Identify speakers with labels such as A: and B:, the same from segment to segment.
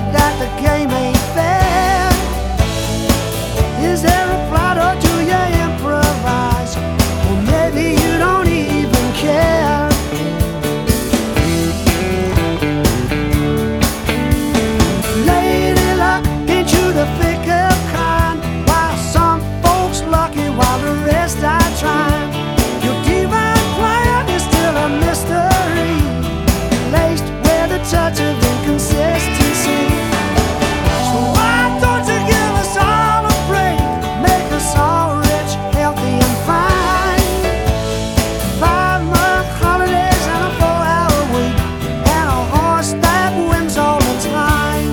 A: that the game ain't fair? Is there a plot or do you improvise? Or maybe you don't even care. Lady luck, ain't you the fickle kind? While some folks lucky while the rest are trying. Your divine plan is still a mystery, laced with a touch of inconsistency. So why don't you give us all a break? Make us all rich, healthy and fine. 5-month holidays and a 4-hour week, and a horse that wins all the time.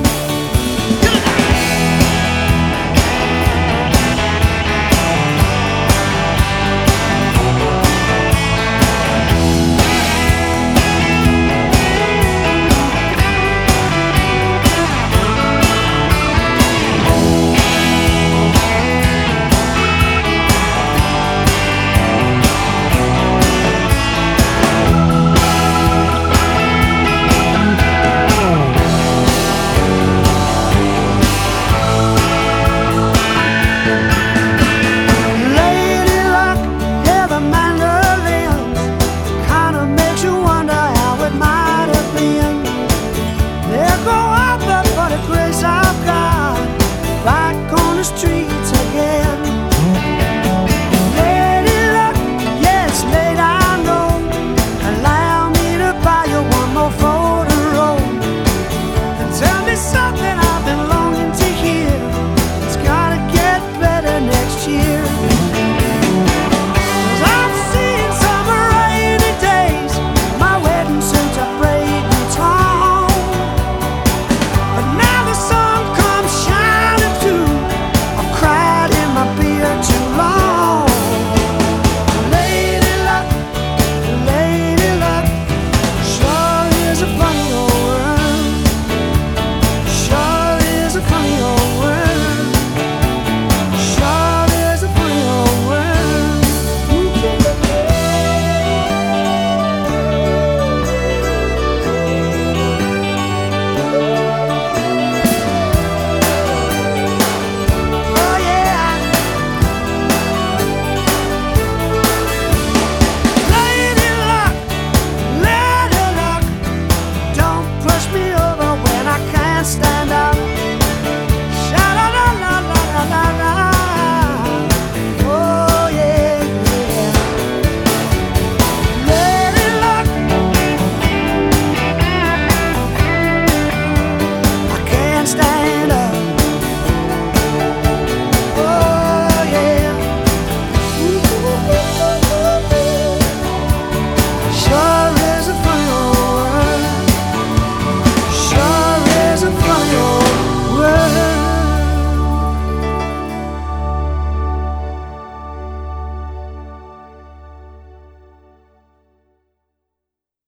A: Streets again. Lady luck, yeah, it's late, I know. Allow me to buy you one more photo roll. And tell me something I've been longing to hear. It's gonna get better next year. 'Cause I've seen some rainy days, my wedding suits are frayed and torn, but now the sun comes shining through. Cried in my beer too long. Lady luck, sure is a funny old world. Sure is a funny old world. Sure is a funny old world. Oh yeah. Lady luck, don't push me over when I can't stand up.